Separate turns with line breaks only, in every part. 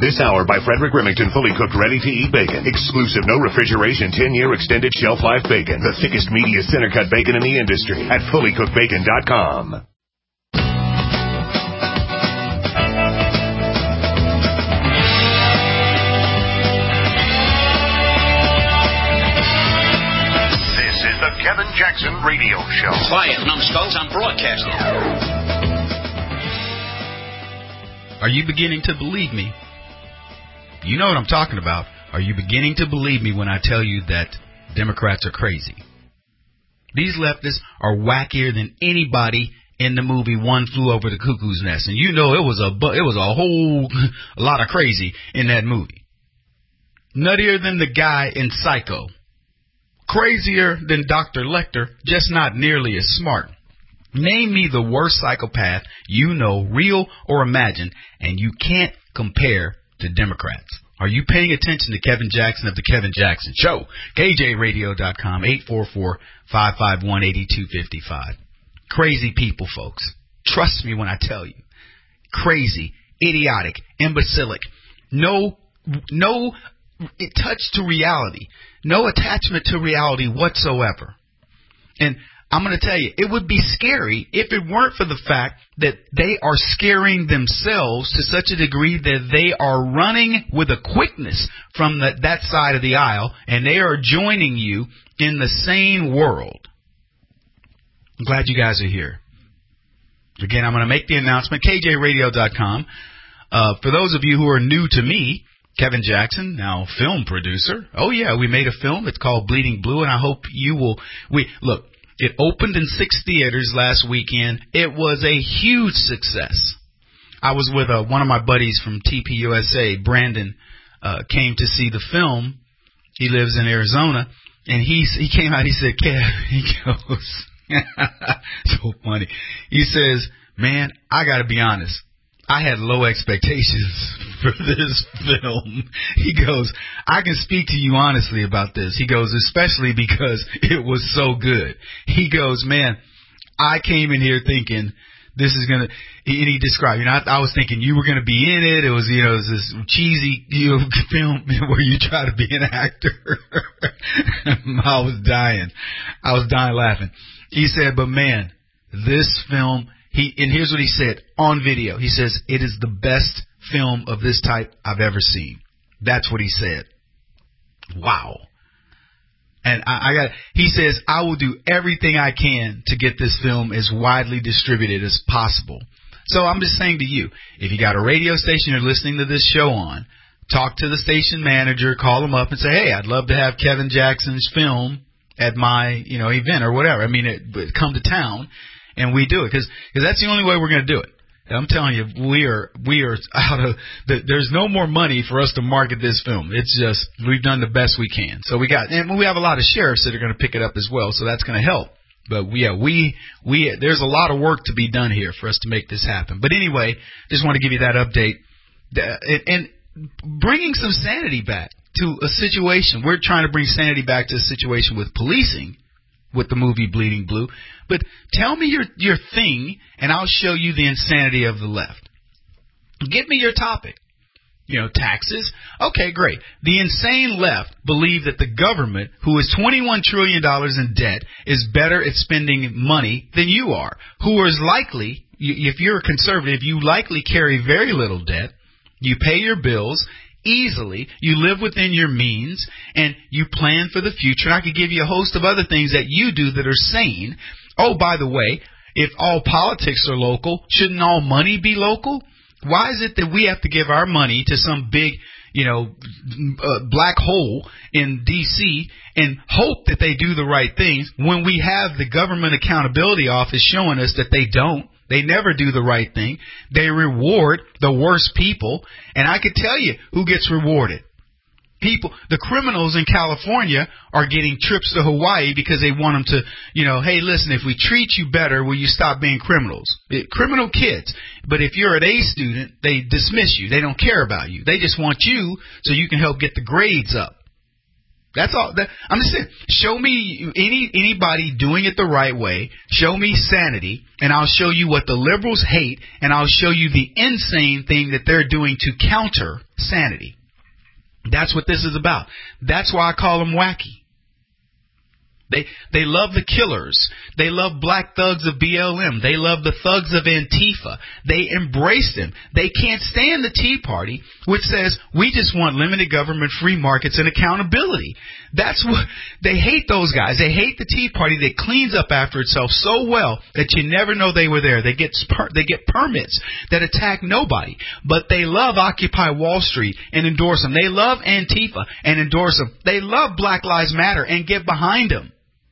This hour by Frederick Remington, fully cooked, ready-to-eat bacon. Exclusive, no refrigeration, 10-year extended shelf life bacon. The thickest, meatiest, center-cut bacon in the industry at fullycookedbacon.com. This is the Kevin Jackson Radio Show.
Quiet, numbskulls, I'm broadcasting.
Are you beginning to believe me? You know what I'm talking about. Are you beginning to believe me when I tell you that Democrats are crazy? These leftists are wackier than anybody in the movie One Flew Over the Cuckoo's Nest. And you know it was a whole lot of crazy in that movie. Nuttier than the guy in Psycho. Crazier than Dr. Lecter, just not nearly as smart. Name me the worst psychopath you know, real or imagined, and you can't compare to Democrats. Are you paying attention to Kevin Jackson of the Kevin Jackson Show? KJRadio.com, 844-551-8255. Crazy people, folks. Trust me when I tell you. Crazy, idiotic, imbecilic. No touch to reality. No attachment to reality whatsoever. And I'm going to tell you, it would be scary if it weren't for the fact that they are scaring themselves to such a degree that they are running with a quickness from that side of the aisle, and they are joining you in the sane world. I'm glad you guys are here. Again, I'm going to make the announcement, KJRadio.com. For those of you who are new to me, Kevin Jackson, now film producer. Oh, yeah, we made a film. It's called Bleeding Blue, and I hope you will. Look. It opened in 6 theaters last weekend. It was a huge success. I was with one of my buddies from TPUSA, Brandon, came to see the film. He lives in Arizona, and he came out. He said, "Kev," he goes, so funny. He says, "Man, I got to be honest. I had low expectations for this film." He goes, "I can speak to you honestly about this." He goes, "Especially because it was so good." He goes, "Man, I came in here thinking this is going to," and he described, I was thinking you were going to be in it. It was, it was this cheesy film where you try to be an actor. I was dying laughing. He said, "But man, this film," and here's what he said on video. He says, "It is the best film of this type I've ever seen." That's what he said. Wow. And he says, "I will do everything I can to get this film as widely distributed as possible." So I'm just saying to you, if you got a radio station you're listening to this show on, talk to the station manager, call them up and say, "Hey, I'd love to have Kevin Jackson's film at my, event or whatever. I mean, come to town." And we do it because that's the only way we're going to do it. I'm telling you, we are out of there's no more money for us to market this film. It's just we've done the best we can. So we have a lot of sheriffs that are going to pick it up as well. So that's going to help. But there's a lot of work to be done here for us to make this happen. But anyway, just want to give you that update and bringing some sanity back to a situation. We're trying to bring sanity back to a situation with policing. With the movie Bleeding Blue. But tell me your thing, and I'll show you the insanity of the left. Give me your topic. Taxes. Okay, great. The insane left believe that the government, who is $21 trillion in debt, is better at spending money than you are. Who is likely, if you're a conservative, you likely carry very little debt. You pay your bills easily, you live within your means, and you plan for the future. And I could give you a host of other things that you do that are sane. Oh, by the way, if all politics are local, shouldn't all money be local? Why is it that we have to give our money to some big, black hole in D.C. and hope that they do the right things when we have the Government Accountability Office showing us that they don't? They never do the right thing. They reward the worst people. And I could tell you who gets rewarded. The criminals in California are getting trips to Hawaii because they want them to, hey, listen, if we treat you better, will you stop being criminals? Criminal kids. But if you're an A student, they dismiss you. They don't care about you. They just want you so you can help get the grades up. That's all. I'm just saying, show me anybody doing it the right way. Show me sanity, and I'll show you what the liberals hate, and I'll show you the insane thing that they're doing to counter sanity. That's what this is about. That's why I call them wacky. They love the killers. They love black thugs of BLM. They love the thugs of Antifa. They embrace them. They can't stand the Tea Party, which says we just want limited government, free markets, and accountability. That's what they hate. Those guys. They hate the Tea Party that cleans up after itself so well that you never know they were there. They get permits that attack nobody, but they love Occupy Wall Street and endorse them. They love Antifa and endorse them. They love Black Lives Matter and get behind them.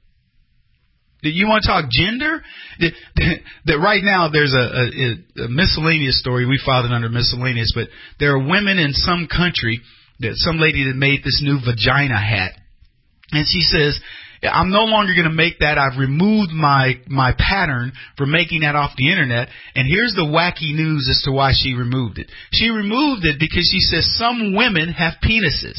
You want to talk gender? That right now there's a miscellaneous story. We filed it under miscellaneous, but there are women in some country, some lady that made this new vagina hat. And she says, I'm no longer going to make that. I've removed my pattern for making that off the internet. And here's the wacky news as to why she removed it. She removed it because she says some women have penises.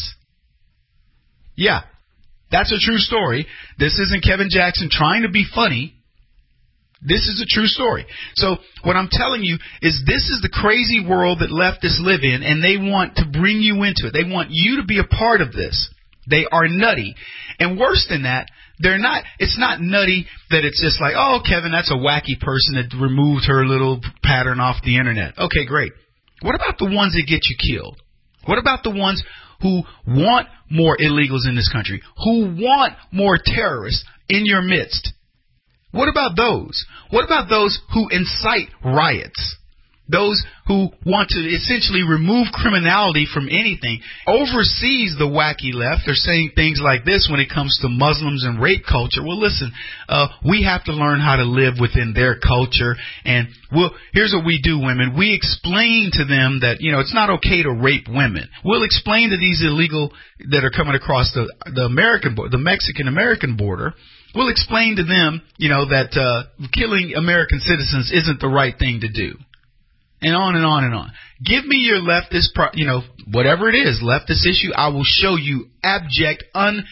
Yeah. That's a true story. This isn't Kevin Jackson trying to be funny. This is a true story. So what I'm telling you is this is the crazy world that leftists live in, and they want to bring you into it. They want you to be a part of this. They are nutty. And worse than that, they're not. It's not nutty that it's just like, oh, Kevin, that's a wacky person that removed her little pattern off the internet. Okay, great. What about the ones that get you killed? What about the ones who want more illegals in this country, who want more terrorists in your midst? What about those? What about those who incite riots? Those who want to essentially remove criminality from anything. Overseas, the wacky left are saying things like this when it comes to Muslims and rape culture. Well, listen, we have to learn how to live within their culture. And here's what we do, women. We explain to them that, it's not okay to rape women. We'll explain to these illegal that are coming across the Mexican-American border. We'll explain to them, that killing American citizens isn't the right thing to do. And on and on and on. Give me your leftist, whatever it is, leftist issue. I will show you abject,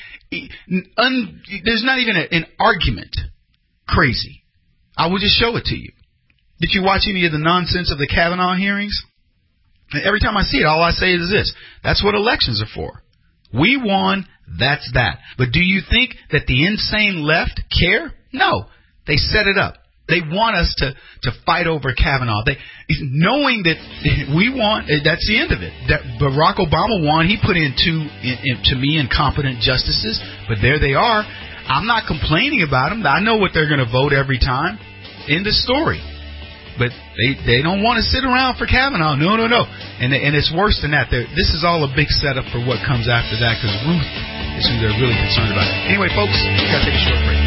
there's not even an argument. Crazy. I will just show it to you. Did you watch any of the nonsense of the Kavanaugh hearings? Every time I see it, all I say is this. That's what elections are for. We won. That's that. But do you think that the insane left care? No. They set it up. They want us to fight over Kavanaugh. Knowing that we won, that's the end of it. That Barack Obama won. He put in to me, incompetent justices. But there they are. I'm not complaining about them. I know what they're going to vote every time. End of story. But they don't want to sit around for Kavanaugh. No. And it's worse than that. This is all a big setup for what comes after that, because Ruth is who they're really concerned about. Anyway, folks, we've got to take a short break.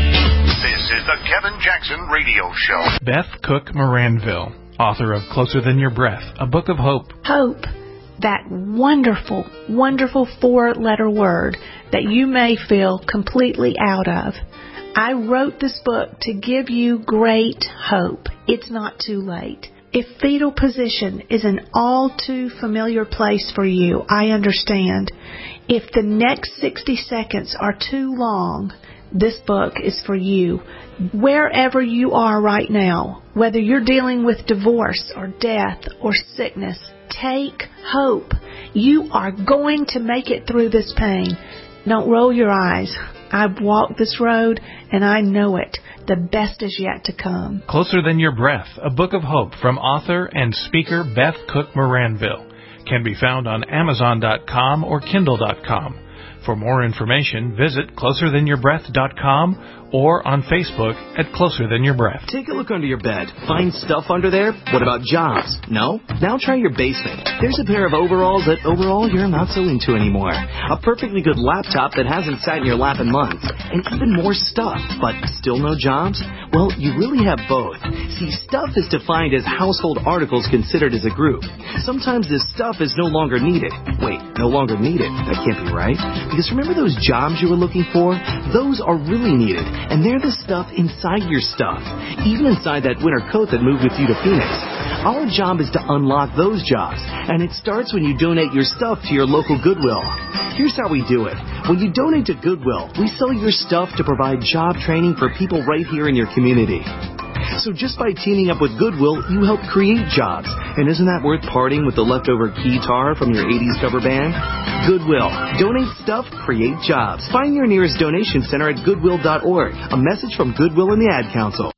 This is the Kevin Jackson Radio Show.
Beth Cook Moranville, author of Closer Than Your Breath, a book of hope.
Hope, that wonderful, wonderful 4-letter word that you may feel completely out of. I wrote this book to give you great hope. It's not too late. If fetal position is an all too familiar place for you, I understand. If the next 60 seconds are too long, this book is for you. Wherever you are right now, whether you're dealing with divorce or death or sickness, take hope. You are going to make it through this pain. Don't roll your eyes. I've walked this road and I know it. The best is yet to come.
Closer Than Your Breath, a book of hope from author and speaker Beth Cook Moranville. Can be found on Amazon.com or Kindle.com. For more information, visit closerthanyourBreath.com or on Facebook at Closer Than Your Breath.
Take a look under your bed. Find stuff under there? What about jobs? No? Now try your basement. There's a pair of overalls that overall you're not so into anymore. A perfectly good laptop that hasn't sat in your lap in months. And even more stuff, but still no jobs? Well, you really have both. See, stuff is defined as household articles considered as a group. Sometimes this stuff is no longer needed. Wait, no longer needed? That can't be right. Because remember those jobs you were looking for? Those are really needed. And they're the stuff inside your stuff. Even inside that winter coat that moved with you to Phoenix. Our job is to unlock those jobs. And it starts when you donate your stuff to your local Goodwill. Here's how we do it. When you donate to Goodwill, we sell your stuff to provide job training for people right here in your community. So just by teaming up with Goodwill, you help create jobs. And isn't that worth parting with the leftover guitar from your 80s cover band? Goodwill. Donate stuff, create jobs. Find your nearest donation center at goodwill.org. A message from Goodwill and the Ad Council.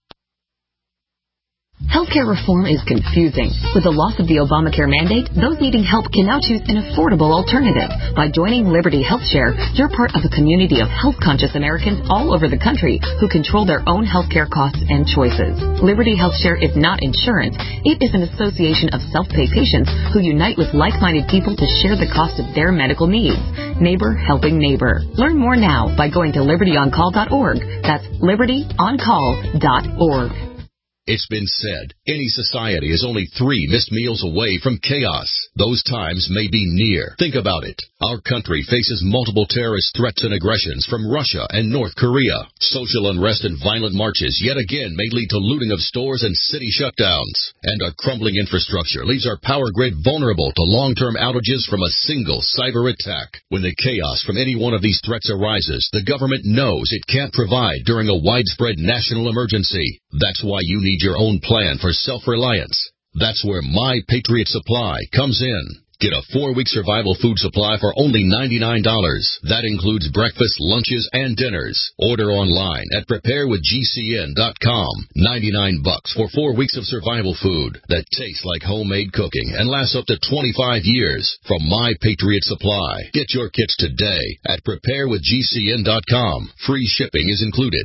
Healthcare reform is confusing. With the loss of the Obamacare mandate, those needing help can now choose an affordable alternative. By joining Liberty HealthShare, you're part of a community of health-conscious Americans all over the country who control their own healthcare costs and choices. Liberty HealthShare is not insurance. It is an association of self-pay patients who unite with like-minded people to share the cost of their medical needs. Neighbor helping neighbor. Learn more now by going to libertyoncall.org. That's libertyoncall.org.
It's been said, any society is only 3 missed meals away from chaos. Those times may be near. Think about it. Our country faces multiple terrorist threats and aggressions from Russia and North Korea. Social unrest and violent marches yet again may lead to looting of stores and city shutdowns. And our crumbling infrastructure leaves our power grid vulnerable to long-term outages from a single cyber attack. When the chaos from any one of these threats arises, the government knows it can't provide during a widespread national emergency. That's why you need your own plan for self-reliance. That's where My Patriot Supply comes in. Get a 4-week survival food supply for only $99. That includes breakfast, lunches, and dinners. Order online at preparewithgcn.com. $99 for 4 weeks of survival food that tastes like homemade cooking and lasts up to 25 years from My Patriot Supply. Get your kits today at preparewithgcn.com. Free shipping is included.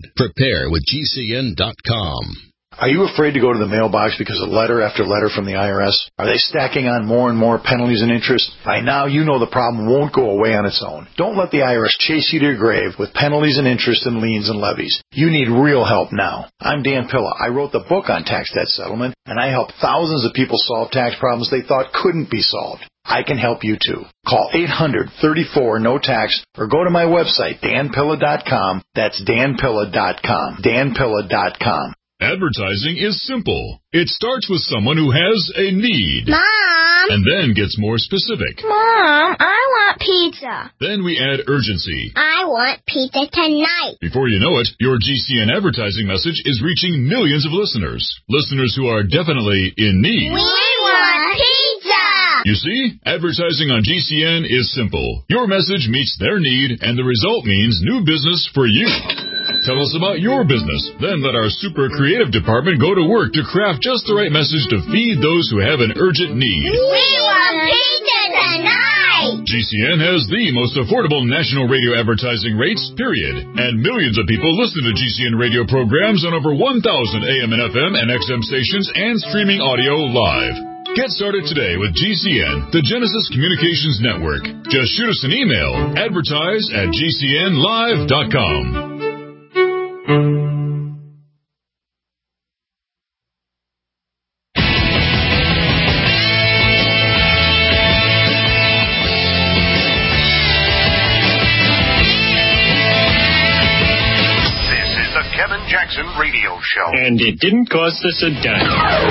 Preparewithgcn.com.
Are you afraid to go to the mailbox because of letter after letter from the IRS? Are they stacking on more and more penalties and interest? By now, you know the problem won't go away on its own. Don't let the IRS chase you to your grave with penalties and interest and liens and levies. You need real help now. I'm Dan Pilla. I wrote the book on tax debt settlement, and I help thousands of people solve tax problems they thought couldn't be solved. I can help you too. Call 800-34-NO-TAX or go to my website, danpilla.com. That's danpilla.com. danpilla.com.
Advertising is simple. It starts with someone who has a need.
Mom!
And then gets more specific.
Mom, I want pizza.
Then we add urgency.
I want pizza tonight.
Before you know it, your GCN advertising message is reaching millions of listeners. Listeners who are definitely in need.
We want pizza!
You see, advertising on GCN is simple. Your message meets their need, and the result means new business for you. Tell us about your business. Then let our super creative department go to work to craft just the right message to feed those who have an urgent need.
We want pizza tonight!
GCN has the most affordable national radio advertising rates, period. And millions of people listen to GCN radio programs on over 1,000 AM and FM and XM stations and streaming audio live. Get started today with GCN, the Genesis Communications Network. Just shoot us an email, advertise@gcnlive.com.
Jackson Radio Show.
And it didn't cost us a dime.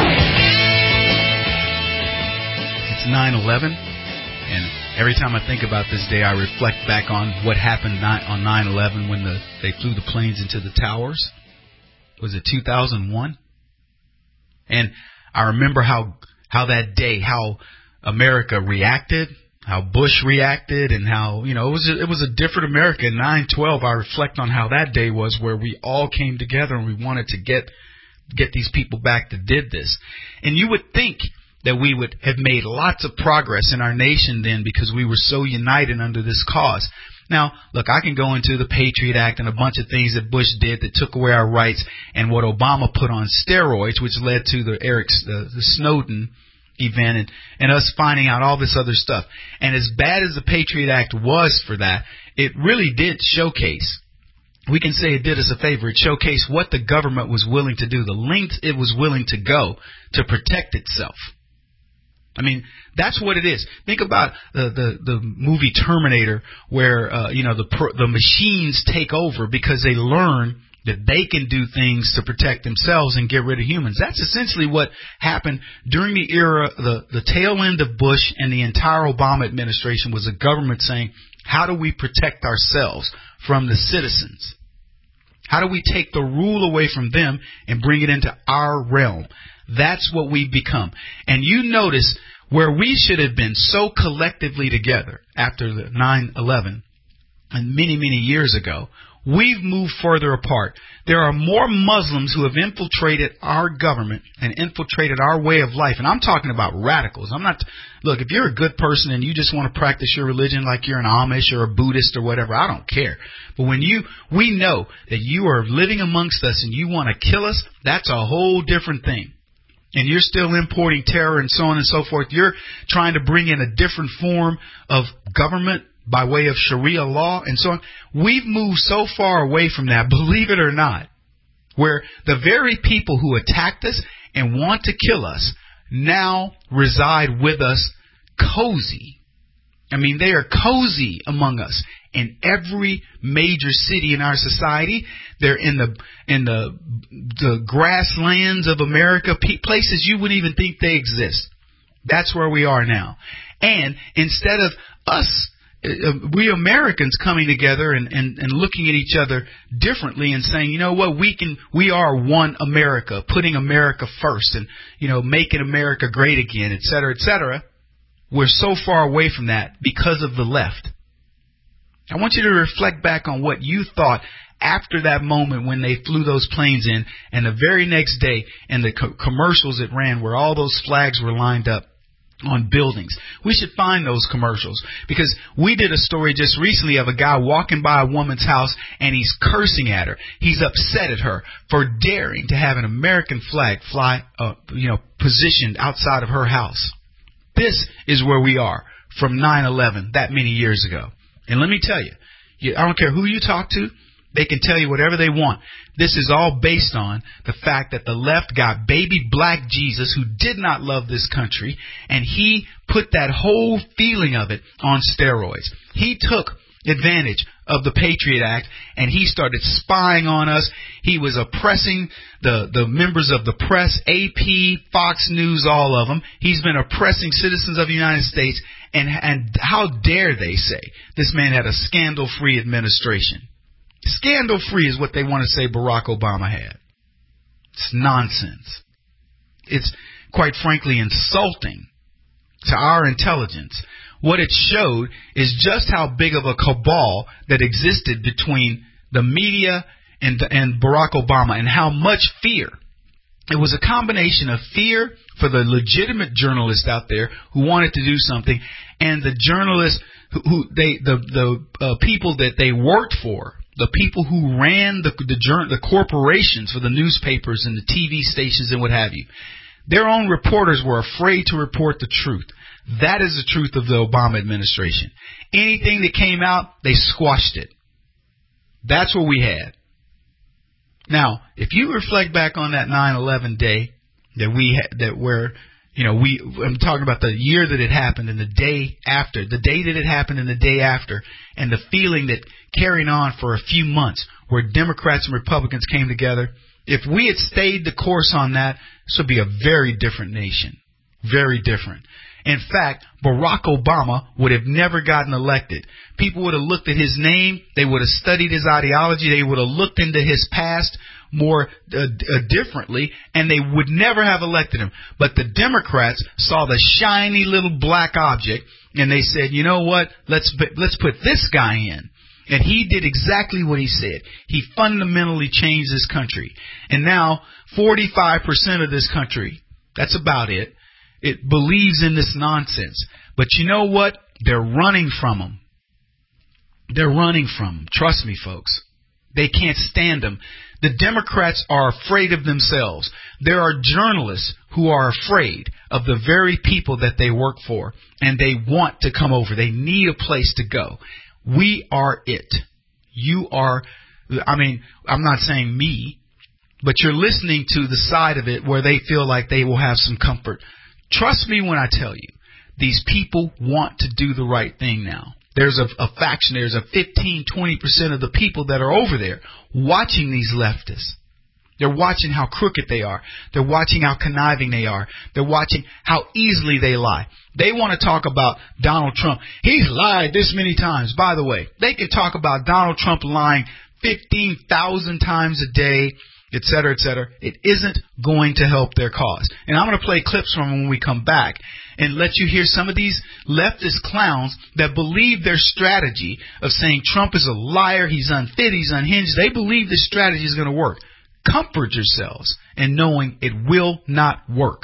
It's 9/11, and every time I think about this day, I reflect back on what happened on 9/11 when they flew the planes into the towers. Was it 2001? And I remember how that day, how America reacted, how Bush reacted, and how, it was a different America. In 9/12, I reflect on how that day was, where we all came together and we wanted to get these people back that did this. And you would think that we would have made lots of progress in our nation then, because we were so united under this cause. Now, look, I can go into the Patriot Act and a bunch of things that Bush did that took away our rights, and what Obama put on steroids, which led to the Snowden event and us finding out all this other stuff. And as bad as the Patriot Act was for that, it really did showcase, we can say it did us a favor, it showcased what the government was willing to do, the lengths it was willing to go to protect itself. I mean, that's what it is. Think about the movie Terminator, where the machines take over because they learn that they can do things to protect themselves and get rid of humans. That's essentially what happened during the era, the tail end of Bush and the entire Obama administration, was a government saying, How do we protect ourselves from the citizens? How do we take the rule away from them and bring it into our realm? That's what we've become. And you notice where we should have been so collectively together after the 9/11 and many, many years ago, we've moved further apart. There are more Muslims who have infiltrated our government and infiltrated our way of life. And I'm talking about radicals. Look, if you're a good person and you just want to practice your religion like you're an Amish or a Buddhist or whatever, I don't care. But when we know that you are living amongst us and you want to kill us, that's a whole different thing. And you're still importing terror and so on and so forth. You're trying to bring in a different form of government by way of Sharia law and so on. We've moved so far away from that, believe it or not, where the very people who attacked us and want to kill us now reside with us cozy. I mean, they are cozy among us in every major city in our society. They're in the grasslands of America, places you wouldn't even think they exist. That's where we are now. And instead of us, we Americans coming together and looking at each other differently and saying, you know what, we are one America, putting America first and, making America great again, et cetera, we're so far away from that because of the left. I want you to reflect back on what you thought after that moment when they flew those planes in and the very next day and the commercials that ran where all those flags were lined up on buildings. We should find those commercials because we did a story just recently of a guy walking by a woman's house and he's cursing at her. He's upset at her for daring to have an American flag fly, positioned outside of her house. This is where we are from 9/11 that many years ago. And let me tell you, I don't care who you talk to, they can tell you whatever they want. This is all based on the fact that the left got baby black Jesus who did not love this country, and he put that whole feeling of it on steroids. He took advantage of the Patriot Act, and he started spying on us. He was oppressing the members of the press, AP, Fox News, all of them. He's been oppressing citizens of the United States, and how dare they say this man had a scandal-free administration. Scandal-free is what they want to say Barack Obama had. It's nonsense. It's, quite frankly, insulting to our intelligence. What it showed is just how big of a cabal that existed between the media and Barack Obama and how much fear. It was a combination of fear for the legitimate journalists out there who wanted to do something and the journalists the people that they worked for. The people who ran the corporations for the newspapers and the TV stations and what have you, their own reporters were afraid to report the truth. That is the truth of the Obama administration. Anything that came out, they squashed it. That's what we had. Now, if you reflect back on that 9/11 day I'm talking about the year that it happened and the day that it happened and the day after, and the feeling that carried on for a few months where Democrats and Republicans came together. If we had stayed the course on that, this would be a very different nation. Very different. In fact, Barack Obama would have never gotten elected. People would have looked at his name. They would have studied his ideology. They would have looked into his past more differently, and they would never have elected him. But the Democrats saw the shiny little black object, and they said, you know what, let's put this guy in. And he did exactly what he said. He fundamentally changed this country. And now 45% of this country, that's about it, it believes in this nonsense. But you know what? They're running from him. They're running from him. Trust me, folks. They can't stand him. The Democrats are afraid of themselves. There are journalists who are afraid of the very people that they work for, and they want to come over. They need a place to go. We are it. You are, I'm not saying me, but you're listening to the side of it where they feel like they will have some comfort. Trust me when I tell you, these people want to do the right thing now. There's a faction, there's a 15-20% of the people that are over there watching these leftists. They're watching how crooked they are. They're watching how conniving they are. They're watching how easily they lie. They want to talk about Donald Trump. He's lied this many times. By the way, they can talk about Donald Trump lying 15,000 times a day, et cetera, et cetera. It isn't going to help their cause. And I'm going to play clips from when we come back and let you hear some of these leftist clowns that believe their strategy of saying Trump is a liar, he's unfit, he's unhinged. They believe this strategy is going to work. Comfort yourselves in knowing it will not work.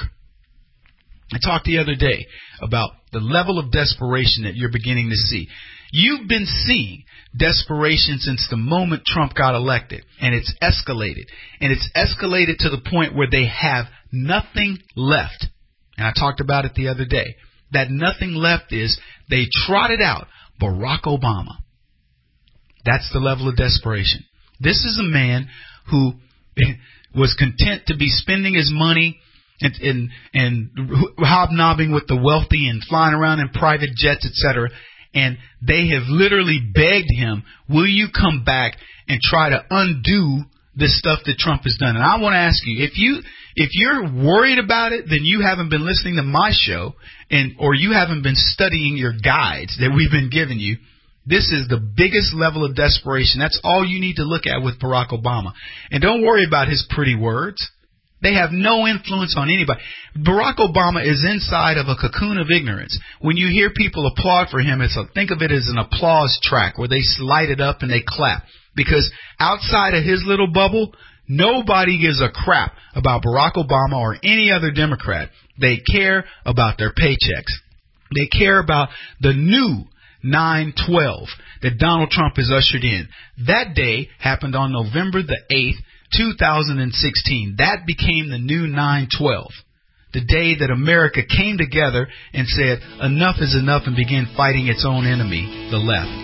I talked the other day about the level of desperation that you're beginning to see. You've been seeing desperation since the moment Trump got elected, and it's escalated. And it's escalated to the point where they have nothing left. And I talked about it the other day. That nothing left is they trotted out Barack Obama. That's the level of desperation. This is a man who was content to be spending his money and hobnobbing with the wealthy and flying around in private jets, etc. And they have literally begged him, will you come back and try to undo this stuff that Trump has done? And I want to ask you, if you're worried about it, then you haven't been listening to my show, or you haven't been studying your guides that we've been giving you. This is the biggest level of desperation. That's all you need to look at with Barack Obama. And don't worry about his pretty words. They have no influence on anybody. Barack Obama is inside of a cocoon of ignorance. When you hear people applaud for him, think of it as an applause track where they light it up and they clap. Because outside of his little bubble, nobody gives a crap about Barack Obama or any other Democrat. They care about their paychecks. They care about the new 9/12 that Donald Trump has ushered in. That day happened on November the 8th, 2016. That became the new 9/12. The day that America came together and said enough is enough and began fighting its own enemy, the left.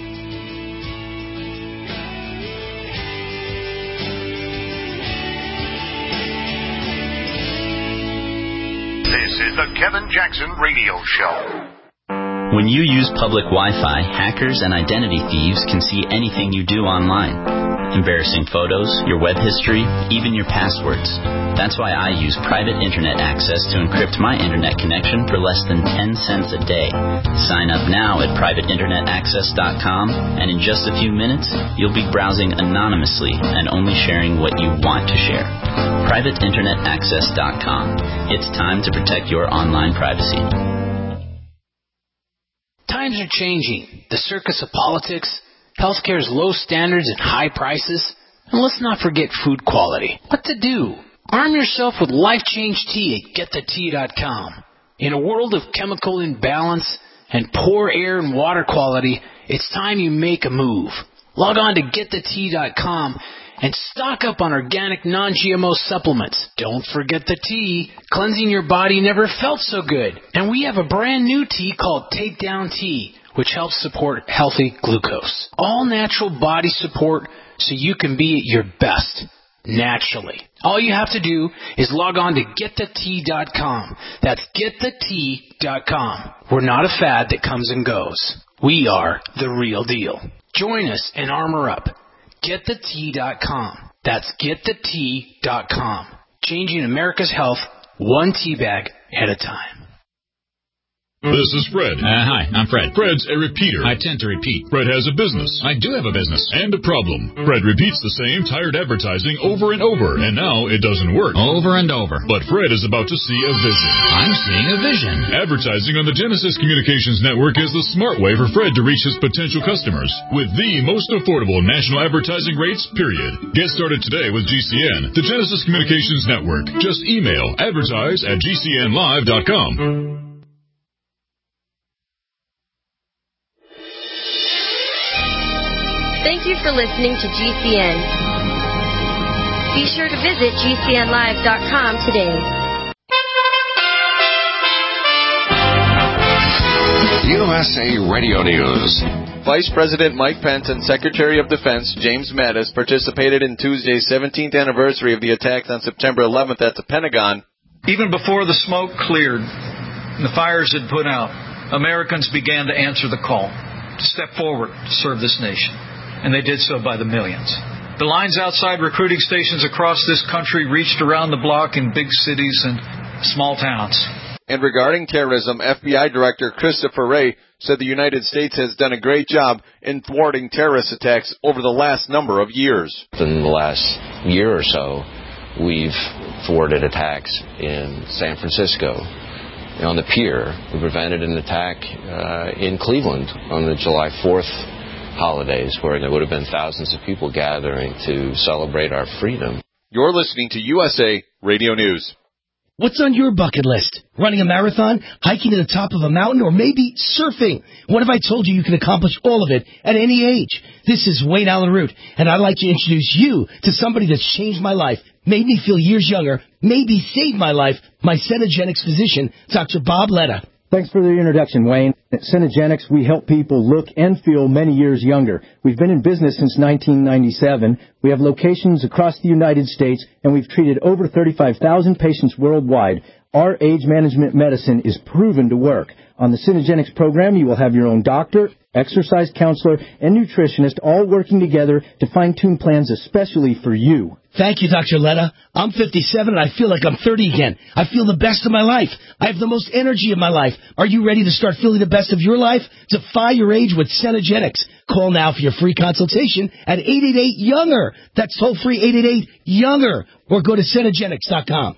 This is the Kevin Jackson Radio Show.
When you use public Wi-Fi, hackers and identity thieves can see anything you do online. Embarrassing photos, your web history, even your passwords. That's why I use private internet access to encrypt my internet connection for less than 10 cents a day. Sign up now at privateinternetaccess.com, and in just a few minutes, you'll be browsing anonymously and only sharing what you want to share. privateinternetaccess.com. It's time to protect your online privacy.
Times are changing. The circus of politics, healthcare's low standards and high prices, and let's not forget food quality. What to do? Arm yourself with Life Change Tea at GetTheTea.com. In a world of chemical imbalance and poor air and water quality, it's time you make a move. Log on to GetTheTea.com and stock up on organic non-GMO supplements. Don't forget the tea. Cleansing your body never felt so good. And we have a brand new tea called Takedown Tea, which helps support healthy glucose. All natural body support so you can be at your best, naturally. All you have to do is log on to GetTheTea.com. That's GetTheTea.com. We're not a fad that comes and goes. We are the real deal. Join us and armor up. GetTheTea.com. That's GetTheTea.com. Changing America's health one tea bag at a time.
This is Fred.
Hi, I'm Fred.
Fred's a repeater.
I tend to repeat.
Fred has a business.
I do have a business.
And a problem. Fred repeats the same tired advertising over and over, and now it doesn't work.
Over and over.
But Fred is about to see a vision.
I'm seeing a vision.
Advertising on the Genesis Communications Network is the smart way for Fred to reach his potential customers with the most affordable national advertising rates, period. Get started today with GCN, the Genesis Communications Network. Just email advertise@gcnlive.com.
Thank you for listening to GCN. Be sure to visit GCNlive.com today.
USA Radio News.
Vice President Mike Pence and Secretary of Defense James Mattis participated in Tuesday's 17th anniversary of the attacks on September 11th at the Pentagon.
Even before the smoke cleared and the fires had put out, Americans began to answer the call to step forward to serve this nation. And they did so by the millions. The lines outside recruiting stations across this country reached around the block in big cities and small towns.
And regarding terrorism, FBI Director Christopher Wray said the United States has done a great job in thwarting terrorist attacks over the last number of years.
In the last year or so, we've thwarted attacks in San Francisco. On the pier, we prevented an attack in Cleveland on the July 4th holidays, where there would have been thousands of people gathering to celebrate our freedom.
You're listening to USA Radio News.
What's on your bucket list? Running a marathon, hiking to the top of a mountain, or maybe surfing? What if I told you you can accomplish all of it at any age? This is Wayne Allen Root, and I'd like to introduce you to somebody that's changed my life, made me feel years younger, maybe saved my life, my Cenegenics physician, Dr. Bob Letta.
Thanks for the introduction, Wayne. At Cenegenics, we help people look and feel many years younger. We've been in business since 1997. We have locations across the United States, and we've treated over 35,000 patients worldwide. Our age management medicine is proven to work. On the Cenegenics program, you will have your own doctor, exercise counselor, and nutritionist all working together to fine-tune plans especially for you.
Thank you, Dr. Letta. I'm 57 and I feel like I'm 30 again. I feel the best of my life. I have the most energy of my life. Are you ready to start feeling the best of your life? Defy your age with Cenegenics. Call now for your free consultation at 888-YOUNGER. That's toll free 888-YOUNGER. Or go to Cenegenics.com.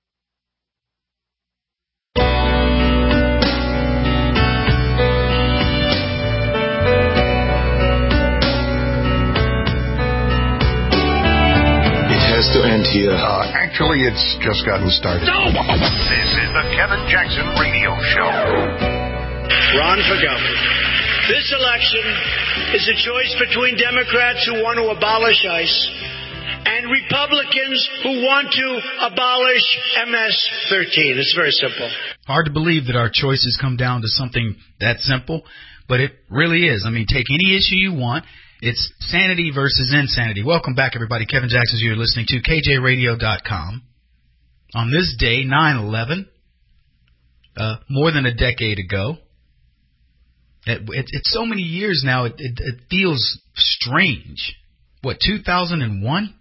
To end here.
Actually, it's just gotten started.
No! This is the Kevin Jackson Radio Show.
Run for governor. This election is a choice between Democrats who want to abolish ICE and Republicans who want to abolish MS-13. It's very simple.
Hard to believe that our choices come down to something that simple, but it really is. I mean, take any issue you want. It's sanity versus insanity. Welcome back, everybody. Kevin Jackson, you're listening to KJRadio.com. On this day, 9/11, more than a decade ago. It's so many years now, it feels strange. What, 2001?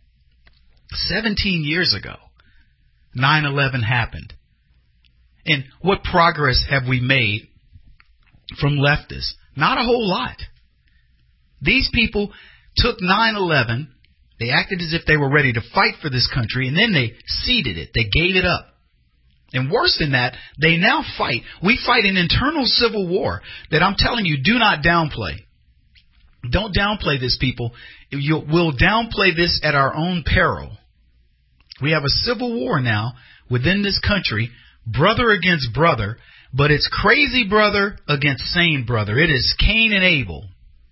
17 years ago, 9/11 happened. And what progress have we made from leftists? Not a whole lot. These people took 9/11, they acted as if they were ready to fight for this country, and then they ceded it. They gave it up. And worse than that, they now fight. We fight an internal civil war that I'm telling you, do not downplay. Don't downplay this, people. We'll downplay this at our own peril. We have a civil war now within this country, brother against brother, but it's crazy brother against sane brother. It is Cain and Abel.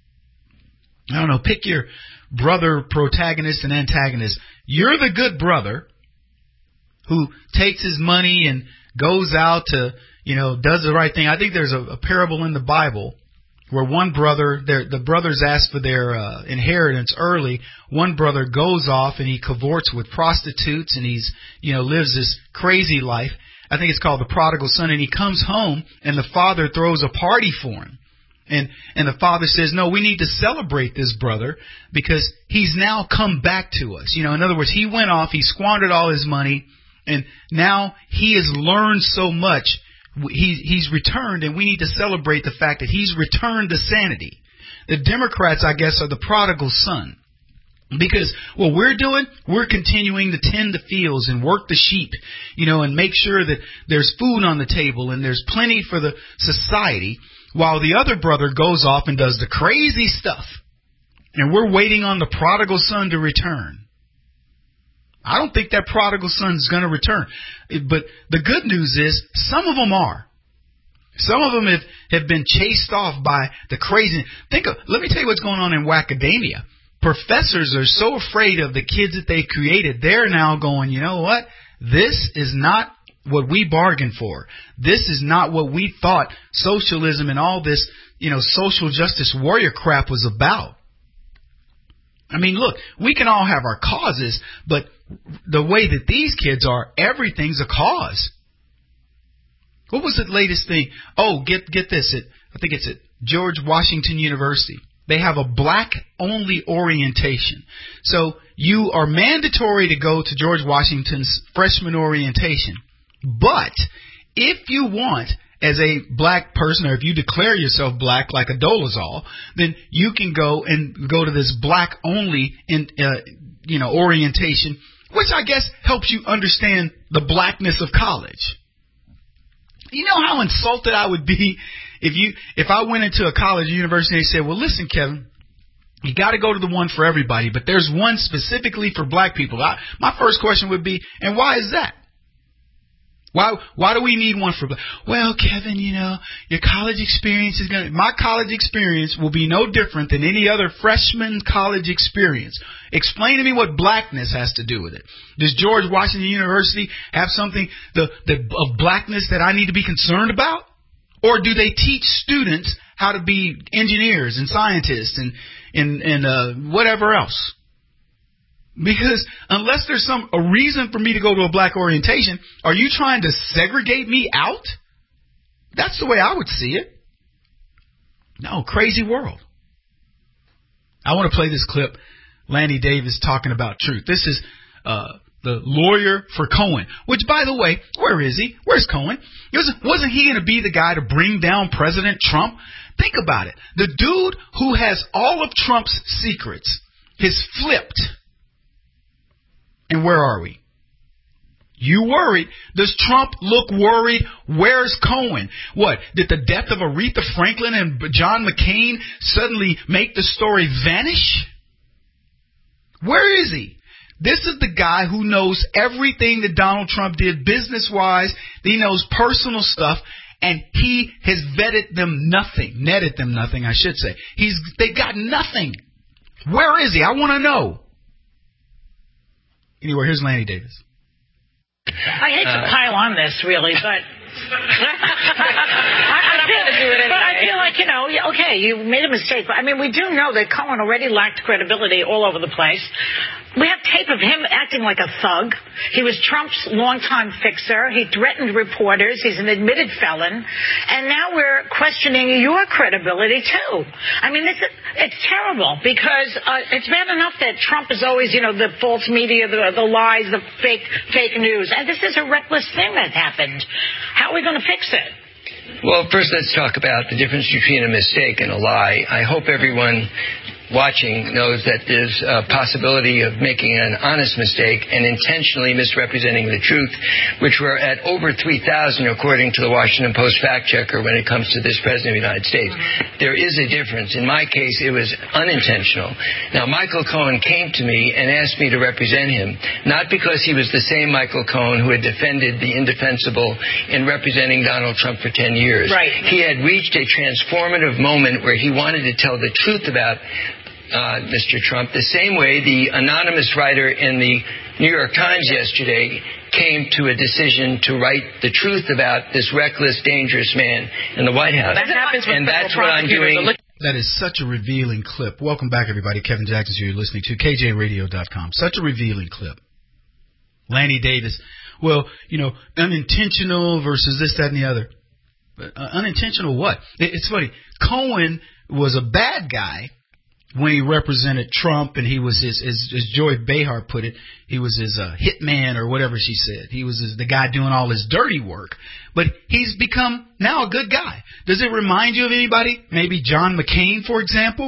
I don't know, pick your brother protagonist and antagonist. You're the good brother who takes his money and goes out to, does the right thing. I think there's a parable in the Bible where one brother, the brothers ask for their inheritance early. One brother goes off and he cavorts with prostitutes and he's, lives this crazy life. I think it's called the prodigal son. And he comes home and the father throws a party for him. And the father says, no, we need to celebrate this brother because he's now come back to us. In other words, he went off, he squandered all his money, and now he has learned so much. He's returned, and we need to celebrate the fact that he's returned to sanity. The Democrats, I guess, are the prodigal son. Because what we're doing, we're continuing to tend the fields and work the sheep, and make sure that there's food on the table and there's plenty for the society, while the other brother goes off and does the crazy stuff. And we're waiting on the prodigal son to return. I don't think that prodigal son is going to return. But the good news is some of them are. Some of them have been chased off by the crazy. Let me tell you what's going on in Wackadamia. Professors are so afraid of the kids that they created. They're now going, you know what? This is not what we bargained for. This is not what we thought socialism and all this, social justice warrior crap was about. I mean, look, we can all have our causes, but the way that these kids are, everything's a cause. What was the latest thing? Oh, get this. I think it's at George Washington University. They have a black-only orientation. So you are mandatory to go to George Washington's freshman orientation. But if you want, as a black person, or if you declare yourself black like a Dolezal, then you can go to this black-only orientation, which I guess helps you understand the blackness of college. You know how insulted I would be if I went into a college or university and they said, well, listen, Kevin, you got to go to the one for everybody, but there's one specifically for black people. My first question would be, and why is that? Why do we need one for black? Well, Kevin, your college experience my college experience will be no different than any other freshman college experience. Explain to me what blackness has to do with it. Does George Washington University have something of blackness that I need to be concerned about? Or do they teach students how to be engineers and scientists and whatever else? Because unless there's a reason for me to go to a black orientation, are you trying to segregate me out? That's the way I would see it. No, crazy world. I want to play this clip. Lanny Davis talking about truth. This is the lawyer for Cohen, which, by the way, where is he? Where's Cohen? Wasn't he going to be the guy to bring down President Trump? Think about it. The dude who has all of Trump's secrets has flipped. And where are we? You worried? Does Trump look worried? Where's Cohen? What? Did the death of Aretha Franklin and John McCain suddenly make the story vanish? Where is he? This is the guy who knows everything that Donald Trump did business-wise. He knows personal stuff, and he has netted them nothing, I should say. They got nothing. Where is he? I want to know. Anyway, here's Lanny Davis.
I hate to pile on this, really, but I feel like, okay, you made a mistake. But, we do know that Cohen already lacked credibility all over the place. We have tape of him acting like a thug. He was Trump's longtime fixer. He threatened reporters. He's an admitted felon. And now we're questioning your credibility, too. It's terrible because it's bad enough that Trump is always, the false media, the lies, the fake news. And this is a reckless thing that happened. How are we going to fix it?
Well, first let's talk about the difference between a mistake and a lie. I hope everyone watching knows that there's a possibility of making an honest mistake and intentionally misrepresenting the truth, which we're at over 3,000 according to the Washington Post fact checker when it comes to this president of the United States. There is a difference. In my case, it was unintentional. Now, Michael Cohen came to me and asked me to represent him, not because he was the same Michael Cohen who had defended the indefensible in representing Donald Trump for 10 years.
Right.
He had reached a transformative moment where he wanted to tell the truth about Mr. Trump, the same way the anonymous writer in the New York Times yesterday came to a decision to write the truth about this reckless, dangerous man in the White House.
That happens with
and that's what I'm doing.
That is such a revealing clip. Welcome back, everybody. Kevin Jackson, you're listening to KJRadio.com. Such a revealing clip. Lanny Davis. Well, unintentional versus this, that, and the other. Unintentional what? It's funny. Cohen was a bad guy when he represented Trump, and he was as Joy Behar put it, he was his hitman or whatever she said. He was the guy doing all his dirty work. But he's become now a good guy. Does it remind you of anybody? Maybe John McCain, for example?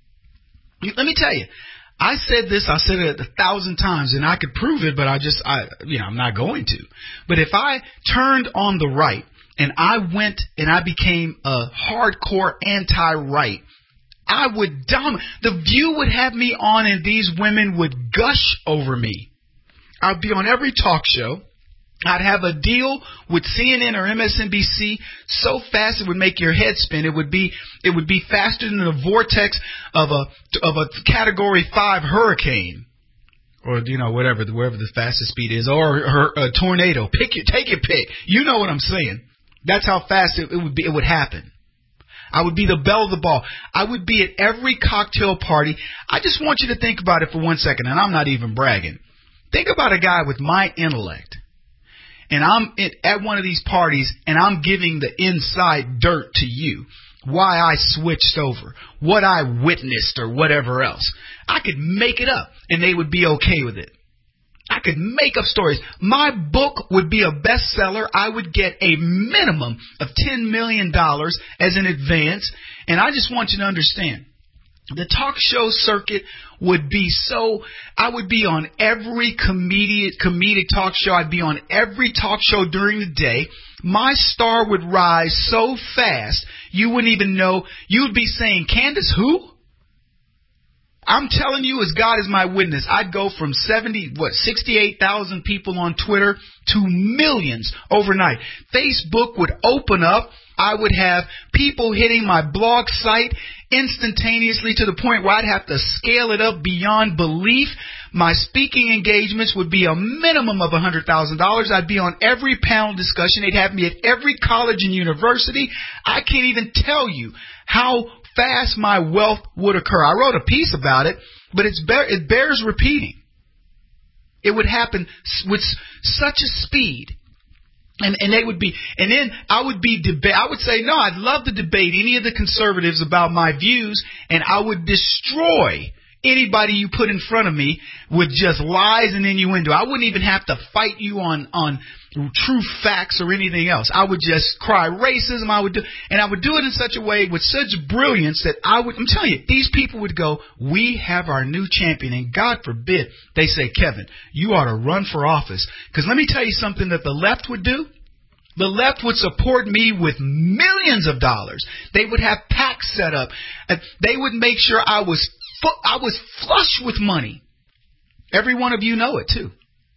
Let me tell you, I said it 1,000 times, and I could prove it, but I'm not going to. But if I turned on the right, and I went and I became a hardcore anti-right, I would dominate. The View would have me on, and these women would gush over me. I'd be on every talk show. I'd have a deal with CNN or MSNBC so fast it would make your head spin. It would be faster than the vortex of a Category 5 hurricane, or wherever the fastest speed is, or a tornado. Take your pick. You know what I'm saying? That's how fast it would happen. I would be the belle of the ball. I would be at every cocktail party. I just want you to think about it for 1 second, and I'm not even bragging. Think about a guy with my intellect, and I'm at one of these parties, and I'm giving the inside dirt to you. why I switched over, what I witnessed or whatever else. I could make it up and they would be okay with it. I could make up stories. My book would be a bestseller. I would get a minimum of $10 million as an advance. And I just want you to understand, the talk show circuit would be I would be on every comedic talk show. I'd be on every talk show during the day. My star would rise so fast, you wouldn't even know. You would be saying, Candace, who? I'm telling you, as God is my witness, I'd go from 68,000 people on Twitter to millions overnight. Facebook would open up. I would have people hitting my blog site instantaneously to the point where I'd have to scale it up beyond belief. My speaking engagements would be a minimum of $100,000. I'd be on every panel discussion. They'd have me at every college and university. I can't even tell you how fast my wealth would occur. I wrote a piece about it, but it bears repeating. It would happen with such a speed. And they would be, and then I would say, no, I'd love to debate any of the conservatives about my views, and I would destroy anybody you put in front of me with just lies and innuendo. I wouldn't even have to fight you on true facts or anything else. I would just cry racism. I would do it in such a way with such brilliance that I'm telling you, these people would go, we have our new champion. And God forbid they say, Kevin, you ought to run for office. Because let me tell you something that the left would do. The left would support me with millions of dollars. They would have PACs set up. They would make sure I was flush with money. Every one of you know it too.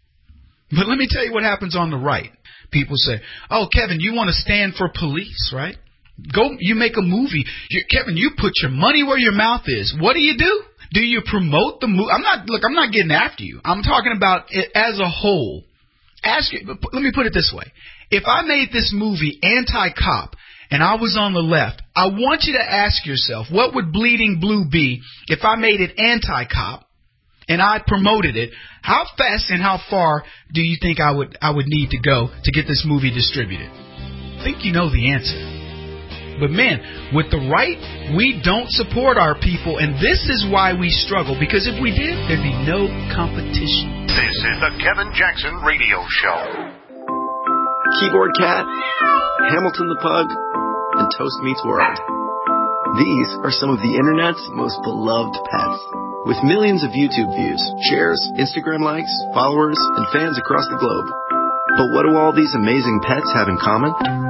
But let me tell you what happens on the right. People say, oh, Kevin, you want to stand for police, right? You make a movie. Kevin, you put your money where your mouth is. What do? Do you promote the movie? I'm not getting after you. I'm talking about it as a whole. Let me put it this way. If I made this movie anti-cop and I was on the left, I want you to ask yourself, what would Bleeding Blue be if I made it anti-cop and I promoted it? How fast and how far do you think I would need to go to get this movie distributed? I think you know the answer. But man, with the right, we don't support our people, and this is why we struggle, because if we did, there'd be no competition.
This is the Kevin Jackson Radio Show.
Keyboard Cat, Hamilton the Pug, and Toast Meets World. These are some of the internet's most beloved pets. With millions of YouTube views, shares, Instagram likes, followers, and fans across the globe. But what do all these amazing pets have in common?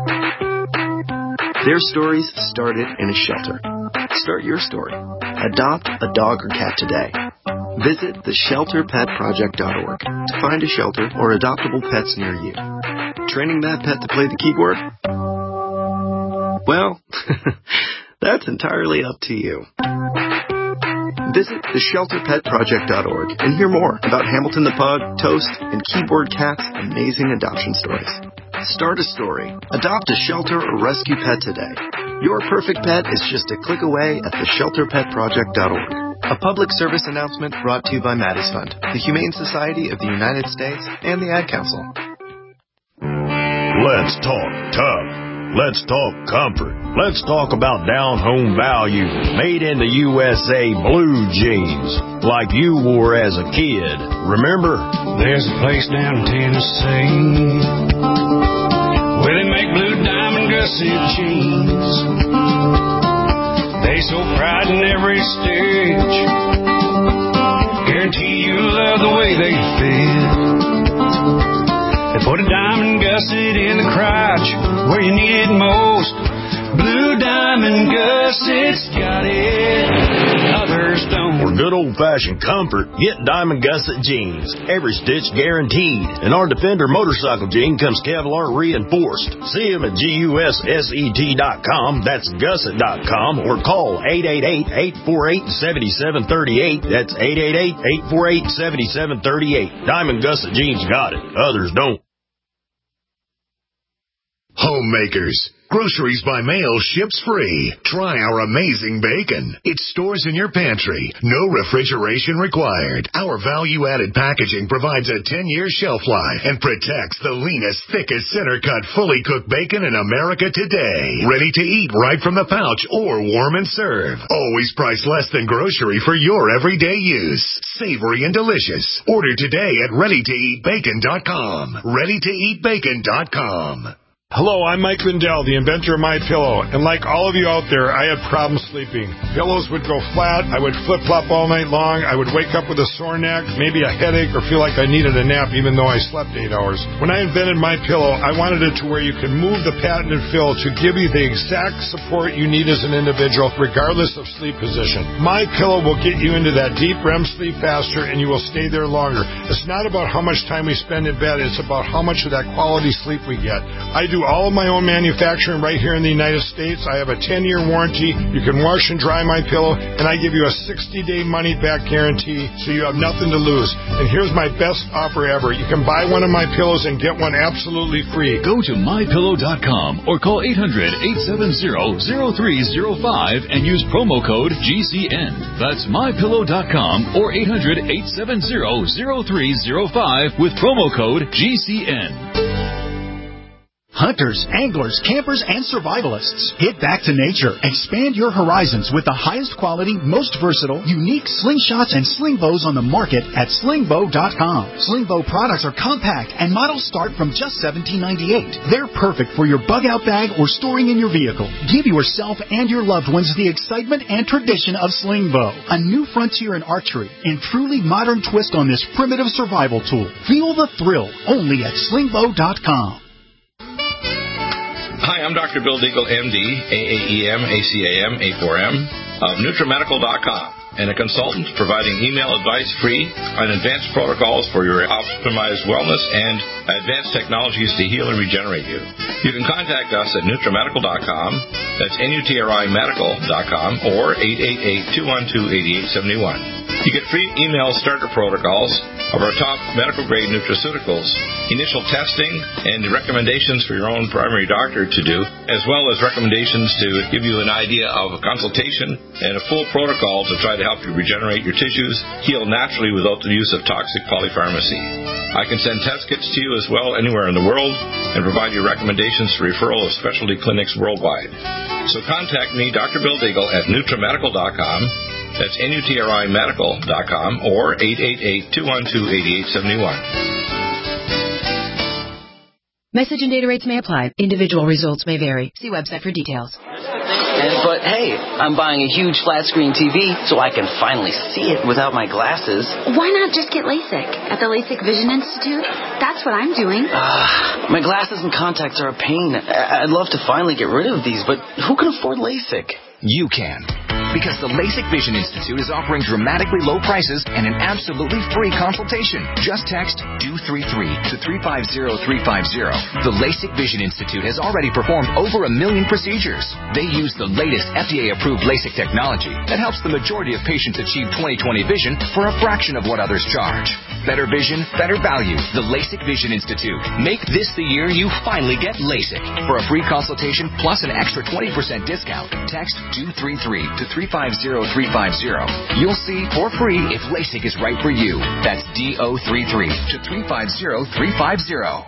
Their stories started in a shelter. Start your story. Adopt a dog or cat today. Visit theshelterpetproject.org to find a shelter or adoptable pets near you. Training that pet to play the keyboard? Well, that's entirely up to you. Visit theshelterpetproject.org and hear more about Hamilton the Pug, Toast, and Keyboard Cat's amazing adoption stories. Start a story. Adopt a shelter or rescue pet today. Your perfect pet is just a click away at theshelterpetproject.org. A public service announcement brought to you by Maddie's Fund, the Humane Society of the United States, and the Ad Council.
Let's talk tough. Let's talk comfort. Let's talk about down-home value, made in the USA blue jeans, like you wore as a kid. Remember?
There's a place down in Tennessee where they make blue diamond gusset jeans. They so pride in every stitch, guarantee you love the way they fit. They put a diamond gusset in the crotch where you need it most. Blue Diamond Gusset's got it, others don't.
For good old-fashioned comfort, get Diamond Gusset jeans. Every stitch guaranteed. And our Defender motorcycle jean comes Kevlar reinforced. See them at GUSSET.com. That's Gusset.com. Or call 888-848-7738. That's 888-848-7738. Diamond Gusset jeans got it, others don't.
Homemakers. Groceries by mail ships free. Try our amazing bacon. It stores in your pantry. No refrigeration required. Our value-added packaging provides a 10-year shelf life and protects the leanest, thickest center-cut, fully cooked bacon in America today. Ready to eat right from the pouch or warm and serve. Always priced less than grocery for your everyday use. Savory and delicious. Order today at ReadyToEatBacon.com. ReadyToEatBacon.com.
Hello, I'm Mike Lindell, the inventor of MyPillow, and like all of you out there, I had problems sleeping. Pillows would go flat, I would flip-flop all night long, I would wake up with a sore neck, maybe a headache, or feel like I needed a nap even though I slept 8 hours. When I invented MyPillow, I wanted it to where you can move the patented fill to give you the exact support you need as an individual, regardless of sleep position. MyPillow will get you into that deep REM sleep faster, and you will stay there longer. It's not about how much time we spend in bed, it's about how much of that quality sleep we get. I do all of my own manufacturing right here in the United States. I have a 10-year warranty. You can wash and dry my pillow, and I give you a 60-day money-back guarantee, so you have nothing to lose. And here's my best offer ever. You can buy one of my pillows and get one absolutely free.
Go to MyPillow.com or call 800-870-0305 and use promo code GCN. That's MyPillow.com or 800-870-0305 with promo code GCN.
Hunters, anglers, campers, and survivalists. Get back to nature. Expand your horizons with the highest quality, most versatile, unique slingshots and sling bows on the market at slingbow.com. Sling bow products are compact and models start from just $17.98. They're perfect for your bug-out bag or storing in your vehicle. Give yourself and your loved ones the excitement and tradition of sling bow. A new frontier in archery and truly modern twist on this primitive survival tool. Feel the thrill only at slingbow.com.
Hi, I'm Dr. Bill Deagle, MD, AAEM, ACAM, A4M, of NutriMedical.com, and a consultant providing email advice free on advanced protocols for your optimized wellness and advanced technologies to heal and regenerate you. You can contact us at NutriMedical.com, that's NutriMedical.com, or 888-212-8871. You get free email starter protocols of our top medical-grade nutraceuticals, initial testing, and recommendations for your own primary doctor to do, as well as recommendations to give you an idea of a consultation and a full protocol to try to help you regenerate your tissues, heal naturally without the use of toxic polypharmacy. I can send test kits to you as well anywhere in the world and provide you recommendations for referral of specialty clinics worldwide. So contact me, Dr. Bill Deagle, at NutriMedical.com. That's NutriMedical.com or 888-212-8871.
Message and data rates may apply. Individual results may vary. See website for details.
But hey, I'm buying a huge flat screen TV so I can finally see it without my glasses.
Why not just get LASIK at the LASIK Vision Institute? That's what I'm doing.
My glasses and contacts are a pain. I'd love to finally get rid of these, but who can afford LASIK?
You can. Because the LASIK Vision Institute is offering dramatically low prices and an absolutely free consultation. Just text DO33 to 350350. The LASIK Vision Institute has already performed over 1 million procedures. They use the latest FDA-approved LASIK technology that helps the majority of patients achieve 20/20 vision for a fraction of what others charge. Better vision, better value. The LASIK Vision Institute. Make this the year you finally get LASIK. For a free consultation plus an extra 20% discount, text DO33 to 350350. You'll see for free if LASIK is right for you. That's DO33 to 350350.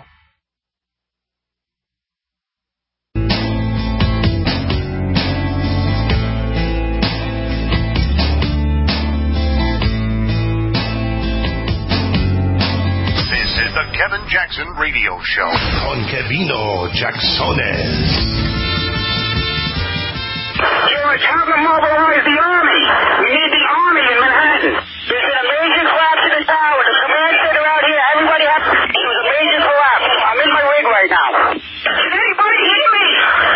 This is the Kevin Jackson Radio Show on Kevino Jacksones.
George, how to mobilize the Army? We need the Army in Manhattan. There's been a major collapse in the tower. The command center out here, everybody has to... It was a major collapse. I'm in my rig right now. Can anybody hear me?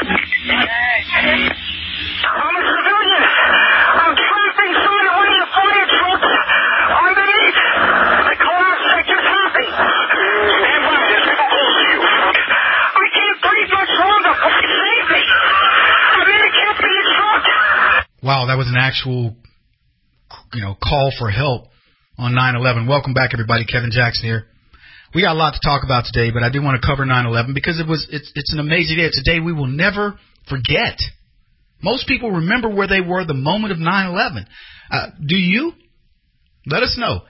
I'm a civilian. I'm trapped inside of one of your fire trucks underneath. The collapse that just happened. Stand by, there's people close to you. I can't breathe much longer. Save me. I'm in the company truck.
Wow, that was an actual, call for help on 9/11. Welcome back, everybody. Kevin Jackson here. We got a lot to talk about today, but I do want to cover 9/11 because it's an amazing day. It's a day we will never forget. Most people remember where they were the moment of 9/11. Do you? Let us know.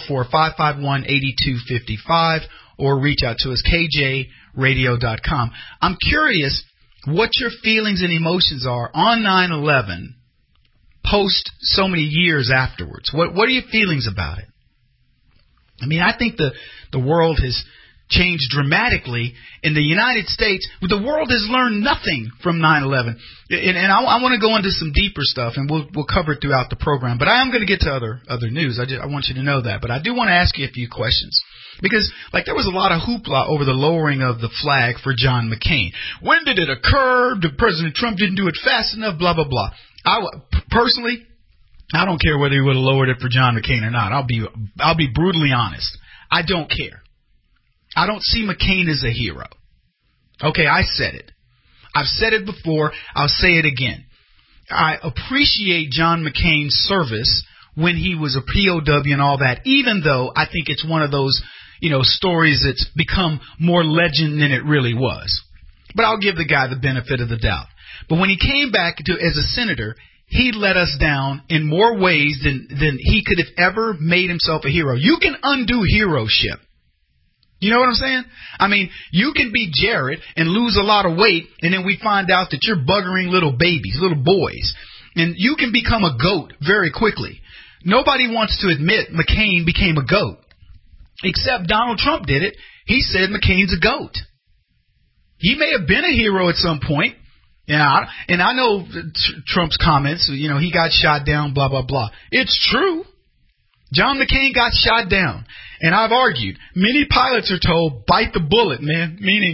844-551-8255 or reach out to us, kjradio.com. I'm curious what your feelings and emotions are on 9/11 post so many years afterwards. What are your feelings about it? I mean, I think the world has changed dramatically. In the United States, the world has learned nothing from 9/11. And I want to go into some deeper stuff, and we'll cover it throughout the program. But I am going to get to other news. I want you to know that. But I do want to ask you a few questions. Because, there was a lot of hoopla over the lowering of the flag for John McCain. When did it occur? President Trump didn't do it fast enough, blah, blah, blah. Personally, I don't care whether he would have lowered it for John McCain or not. I'll be brutally honest. I don't care. I don't see McCain as a hero. Okay, I said it. I've said it before. I'll say it again. I appreciate John McCain's service when he was a POW and all that, even though I think it's one of those, stories that's become more legend than it really was. But I'll give the guy the benefit of the doubt. But when he came back as a senator, he let us down in more ways than he could have ever made himself a hero. You can undo heroship. You know what I'm saying? I mean, you can be Jared and lose a lot of weight, and then we find out that you're buggering little babies, little boys. And you can become a goat very quickly. Nobody wants to admit McCain became a goat. Except Donald Trump did it. He said McCain's a goat. He may have been a hero at some point. Yeah, and I know Trump's comments, he got shot down, blah, blah, blah. It's true. John McCain got shot down. And I've argued, many pilots are told, bite the bullet, man. Meaning,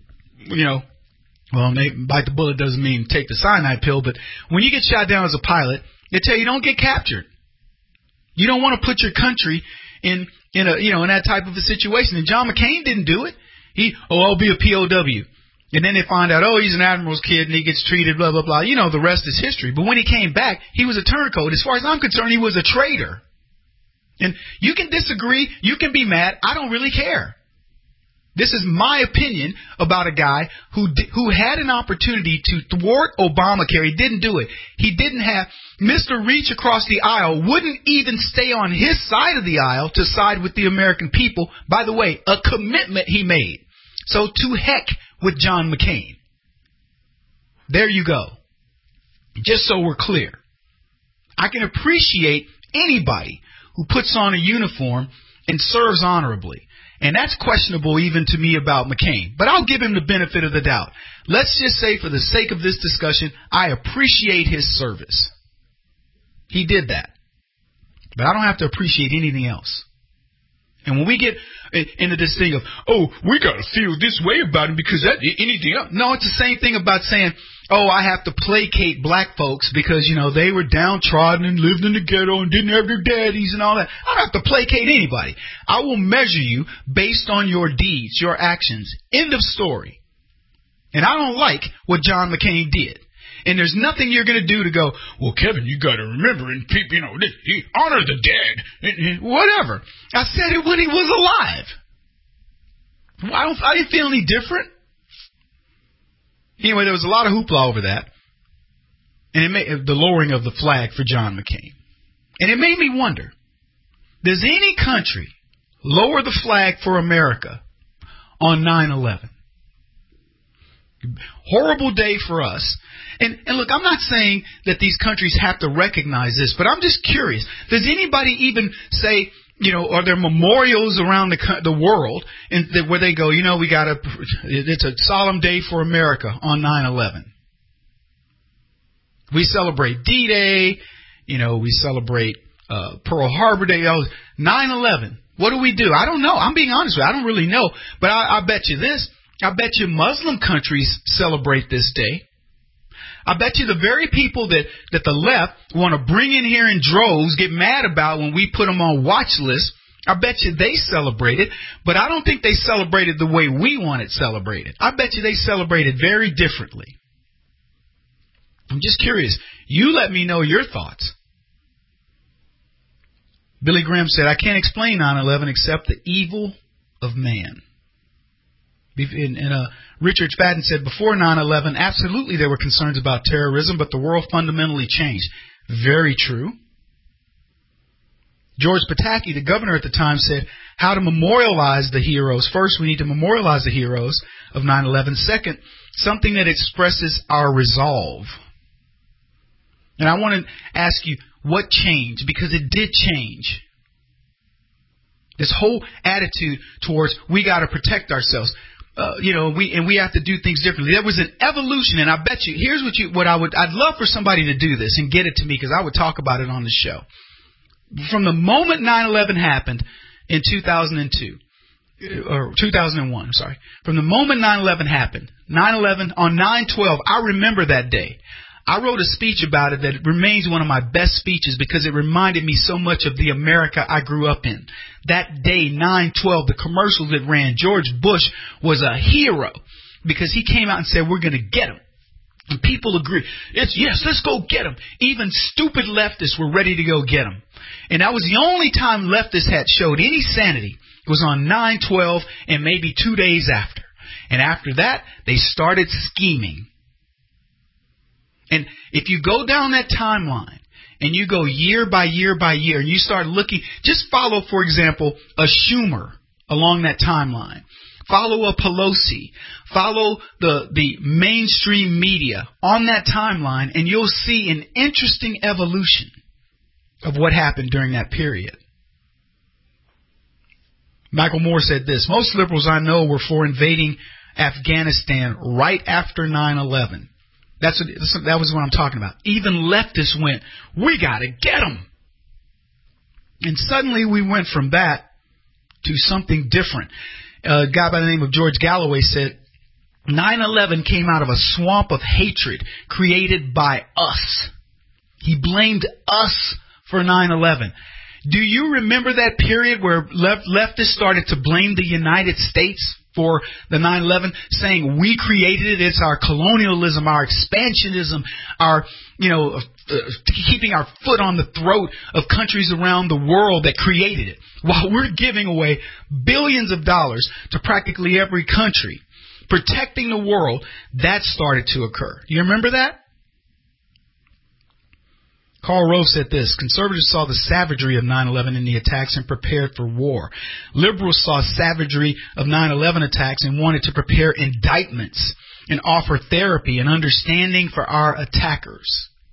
bite the bullet doesn't mean take the cyanide pill, but when you get shot down as a pilot, they tell you don't get captured. You don't want to put your country in that type of a situation. And John McCain didn't do it. I'll be a POW. And then they find out, he's an admiral's kid and he gets treated, blah, blah, blah. The rest is history. But when he came back, he was a turncoat. As far as I'm concerned, he was a traitor. And you can disagree. You can be mad. I don't really care. This is my opinion about a guy who had an opportunity to thwart Obamacare. He didn't do it. He didn't have Mr. Reach across the aisle, wouldn't even stay on his side of the aisle to side with the American people. By the way, a commitment he made. So to heck with John McCain. There you go. Just so we're clear. I can appreciate anybody who puts on a uniform and serves honorably. And that's questionable even to me about McCain. But I'll give him the benefit of the doubt. Let's just say for the sake of this discussion, I appreciate his service. He did that. But I don't have to appreciate anything else. And when we get into this thing of, we got to feel this way about him because that anything else. No, it's the same thing about saying, I have to placate black folks because, they were downtrodden and lived in the ghetto and didn't have their daddies and all that. I don't have to placate anybody. I will measure you based on your deeds, your actions. End of story. And I don't like what John McCain did. And there's nothing you're going to do to go, well, Kevin, you got to remember, and people, he honored the dead, and whatever. I said it when he was alive. I didn't feel any different. Anyway, there was a lot of hoopla over that, and it made the lowering of the flag for John McCain. And it made me wonder, does any country lower the flag for America on 9/11? Horrible day for us. And look, I'm not saying that these countries have to recognize this, but I'm just curious. Does anybody even say, are there memorials around the world where they go, it's a solemn day for America on 9/11. We celebrate D-Day, we celebrate Pearl Harbor Day, 9/11. What do we do? I don't know. I'm being honest with you. I don't really know. But I bet you this. I bet you Muslim countries celebrate this day. I bet you the very people that the left want to bring in here in droves, get mad about when we put them on watch lists, I bet you they celebrate it, but I don't think they celebrate it the way we want it celebrated. I bet you they celebrate it very differently. I'm just curious. You let me know your thoughts. Billy Graham said, I can't explain 9/11 except the evil of man. Richard Fadden said, before 9/11, absolutely there were concerns about terrorism, but the world fundamentally changed. Very true. George Pataki, the governor at the time, said how to memorialize the heroes. First, we need to memorialize the heroes of 9/11. Second, something that expresses our resolve. And I want to ask you, what changed? Because it did change. This whole attitude towards we got to protect ourselves. We have to do things differently. There was an evolution, and I bet you, here's I'd love for somebody to do this and get it to me, because I would talk about it on the show. From the moment 9/11 happened in 2001, from the moment 9/11 happened, 9/11 on 9/12, I remember that day. I wrote a speech about it that remains one of my best speeches because it reminded me so much of the America I grew up in. That day, 9/12, the commercials that ran, George Bush was a hero because he came out and said, we're going to get him. And people agree. Yes, let's go get him. Even stupid leftists were ready to go get him. And that was the only time leftists had showed any sanity. It was on 9/12 and maybe 2 days after. And after that, they started scheming. And if you go down that timeline and you go year by year by year and you start looking, just follow, for example, a Schumer along that timeline. Follow a Pelosi. Follow the mainstream media on that timeline, and you'll see an interesting evolution of what happened during that period. Michael Moore said this: most liberals I know were for invading Afghanistan right after 9/11. That was what I'm talking about. Even leftists went, we got to get them. And suddenly we went from that to something different. A guy by the name of George Galloway said, 9/11 came out of a swamp of hatred created by us. He blamed us for 9/11. Do you remember that period where leftists started to blame the United States for the 9/11, saying we created it? It's our colonialism, our expansionism, our, keeping our foot on the throat of countries around the world that created it, while we're giving away billions of dollars to practically every country, protecting the world. That started to occur. You remember that? Karl Rove said this: conservatives saw the savagery of 9/11 in the attacks and prepared for war. Liberals saw savagery of 9/11 attacks and wanted to prepare indictments and offer therapy and understanding for our attackers.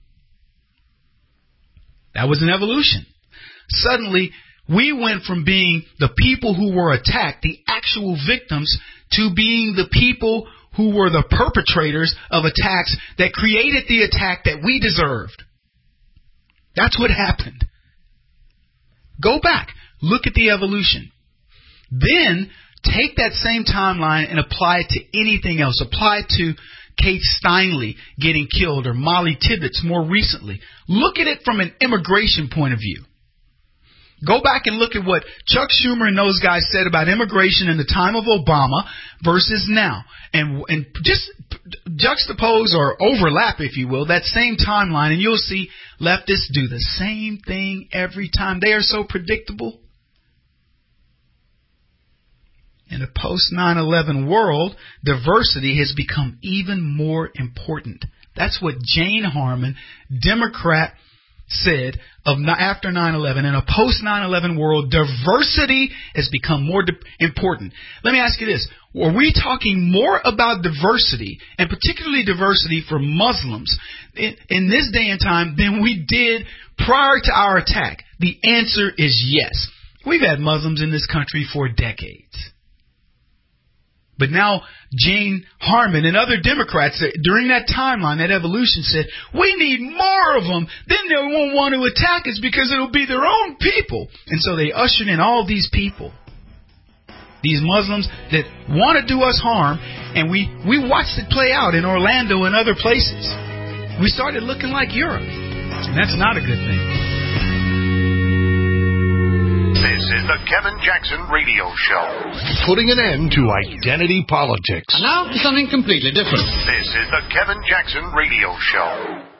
That was an evolution. Suddenly, we went from being the people who were attacked, the actual victims, to being the people who were the perpetrators of attacks that created the attack that we deserved. That's what happened. Go back. Look at the evolution. Then take that same timeline and apply it to anything else. Apply it to Kate Steinle getting killed, or Molly Tibbetts more recently. Look at it from an immigration point of view. Go back and look at what Chuck Schumer and those guys said about immigration in the time of Obama versus now. And just juxtapose or overlap, if you will, that same timeline, and you'll see leftists do the same thing every time. They are so predictable. In a post-9/11 world, diversity has become even more important. That's what Jane Harman, Democrat, said after 9/11. In a post-9/11 world, diversity has become more important. Let me ask you this. Are we talking more about diversity, and particularly diversity for Muslims, in this day and time than we did prior to our attack? The answer is yes. We've had Muslims in this country for decades. But now Jane Harman and other Democrats during that timeline, that evolution, said, we need more of them. Then they won't want to attack us because it'll be their own people. And so they ushered in all these people, these Muslims that want to do us harm. And we watched it play out in Orlando and other places. We started looking like Europe. And that's not a good thing.
This is the Kevin Jackson Radio Show.
Putting an end to identity politics.
And now for something completely different.
This is the Kevin Jackson Radio Show.